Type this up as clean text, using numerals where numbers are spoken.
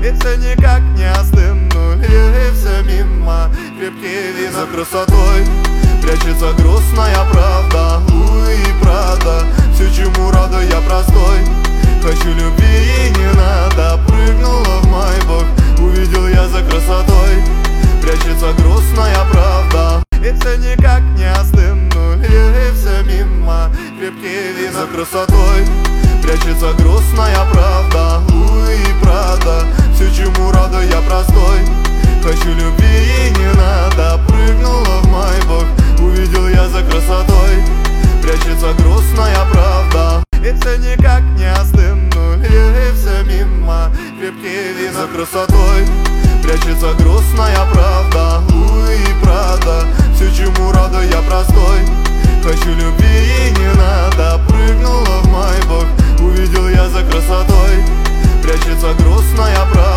И все никак не остынули, все мимо крепкие вина. За красотой прячется грустная правда, и правда. Все, чему рада, я простой. Хочу любви и не надо. Прыгнула в мой бок, увидел я за красотой. Прячется грустная правда, и все никак не остынули, все мимо крепкие вина. За красотой прячется грустная правда, и правда. Все, чему рада, я простой. Хочу любви и не надо. Прыгнула в мой бок, увидел я за красотой. Прячется грустная правда, и все никак не остынули, все мимо крепкие вина. За красотой прячется грустная правда, и правда. Все, чему рада, я простой. Хочу любви и не надо. Прыгнула в мой бок, увидел я за красотой. Прячется грустная правда.